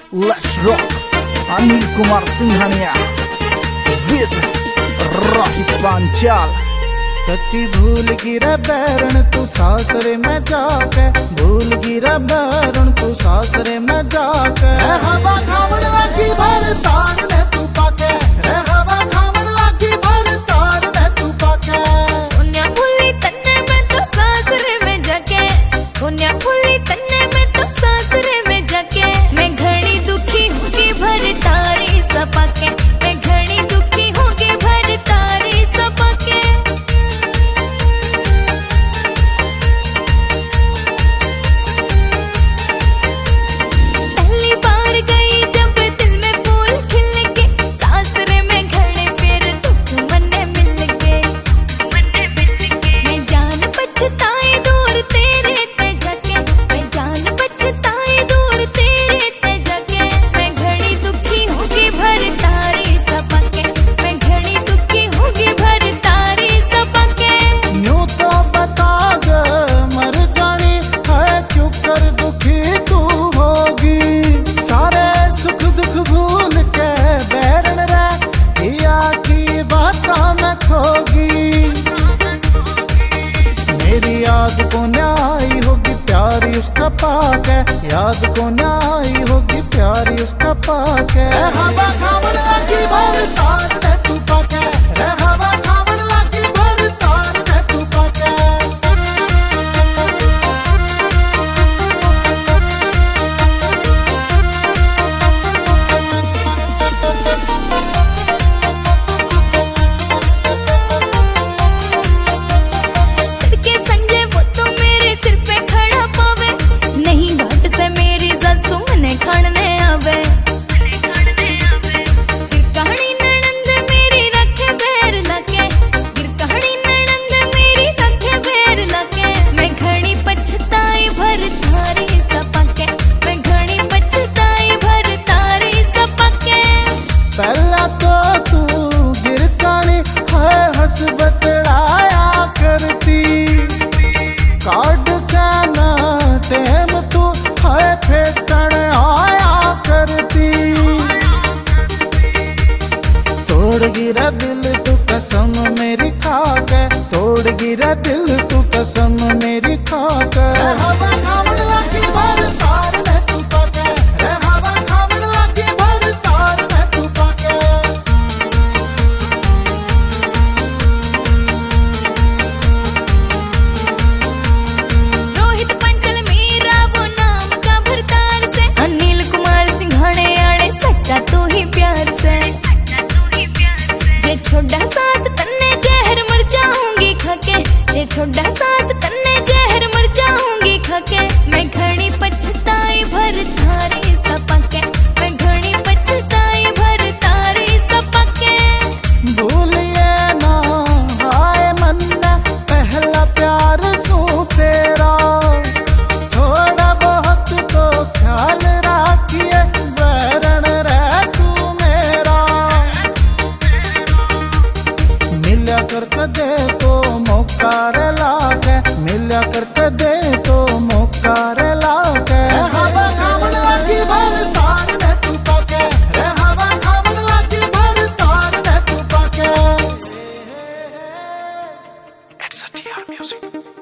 Let's rock. Anil Kumar Singhania with Rohit Panchal. कति भूल गिरा बैरण तू सासरे में जाके, भूल गिरा बैरण तू सासरे में जाके। हवा खावन लगी भर तार ने तू पाके, हवा खावन लगी भर तार ने तू पाके। कुन्या भूली तन्ने में तो सासरे में जाके, कुन्या भूली तन्ने में तो सासरे में जाके। मैं घड़ी दुखी होगी भर तारी सपाके, मैं घड़ी दुखी होगी भर तारी सपाके। पहली बार गई जब दिल में फूल खिल के, सासरे में घड़े फिर दुख मन्ने मिल के। मैं जान पछताए दूर तेरे ते जाके, मैं जान पछताए दूर तेरे ते जाके। मैं घड़ी दुखी होगी भर तारी सपाके, मैं घड़ी दुखी होगी भर तारी सपाके। यूं तो बता दे मर जानी है, क्यों कर दुखी तू होगी। सारे सुख दुख भूल के बैरन रह, किया की बातों में खोगी। मेरी याद को न्याय होगी प्यारी उसका पाक है, याद को न्याय होगी प्यारी उसका पाक है। हवा खावन लगी भर तार ने तू पाके, हवा खावन लगी भर तार ने तू पाके। तड़के संजय वो तो मेरे सिर पे खड़ा पावे, नहीं घाट से मेरी सासू मने खाने आवे। गिर कहानी ननंद मेरी रखे बैर लगे, गिर कहानी ननंद मेरी रखे बैर लगे। मैं घड़ी पछताई भर तारी सपाके, मैं घड़ी पछताई भर तारी सपाके। पहला तो तू गिरकानी है हंस बतलाया करती, कार्ड का ना टेम तू है फेंकन आया करती। तोड़ गिरा दिल तू कसम मेरी खाक है, तोड़ गिरा दिल तू कसम मेरी खाक है। हवा खावन लगी भर तार ने तू पाके, हवा खावन लगी भर तार ने तू पाके। रोहित पंचल मेरा वो नाम का भरतार से, अनिल कुमार सिंघाने आड़े सच्चा तू ही प्यार से। जे छोड़ा साथ तन्ने जहर मर जाऊंगी खाके, जे छोड़ा साथ तन्ने जहर मर जाऊंगी खाके। मैं घड़ी पछताई भर तारी सपाके, मैं घड़ी पछताई भर तारी सपाके। भूलिए ना आए मन्ना पहला प्यार सू तेरा, थोड़ा बहुत तो ख्याल रखिए बैरन रह तू मेरा। मिल्या करके दे तो मौका रे लाके, मिल्या करके दे तो मौका रे लाके। हवा खावन लगी भर तार ने तू पाके, हवा खावन लगी भर तार ने तू पाके। It's a TR music.